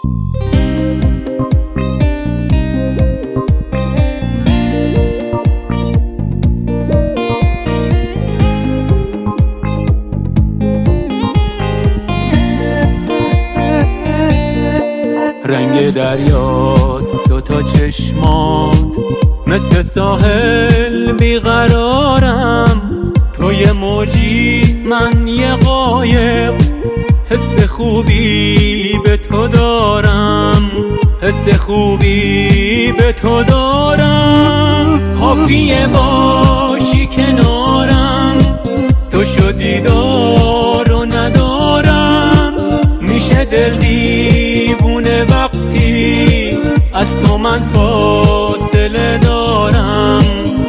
رنگ دریاست دوتا چشمات، مثل ساحل بیقرارم. تو یه موجی من یه قایق، حس خوبی به تو دارم، حس خوبی به تو دارم. کافیه باشی کنارم، تو شدی دار و ندارم. میشه دل دیوونه وقتی از تو من فاصله دارم،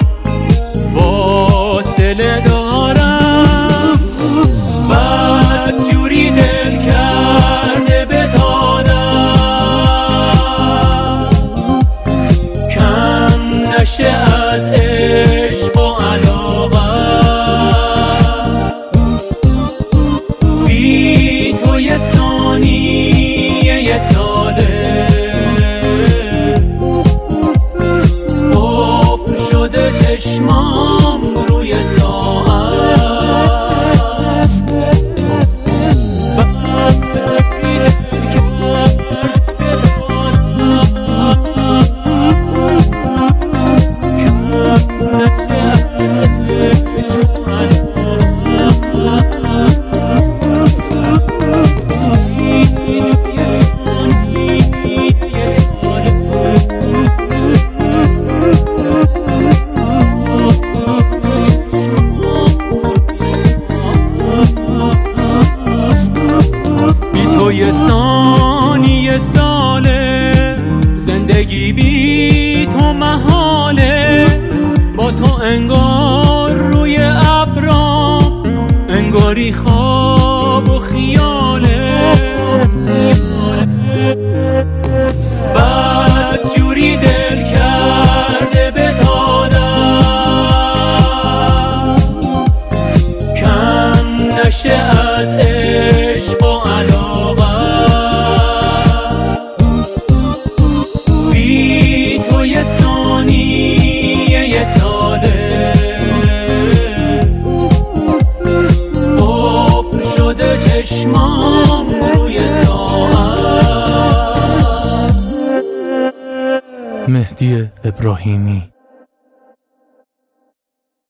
فاصله دارم. بد جوری دل کرده به تادم، کم نشه از عشق و علاقه. بی تو یه ثانیه یه ساله قفل شده چشمام روی ساعت. یه ثانیه ساله زندگی بی تو محاله. با تو انگار روی ابرام، انگاری خواب و خیاله. بد جوری دل کرده به تادم، کم نشه از عشق و علاقه. بی تو یه ثانیه یه ساله قفل شده چشمام روی ساعت. مهدی ابراهیمی.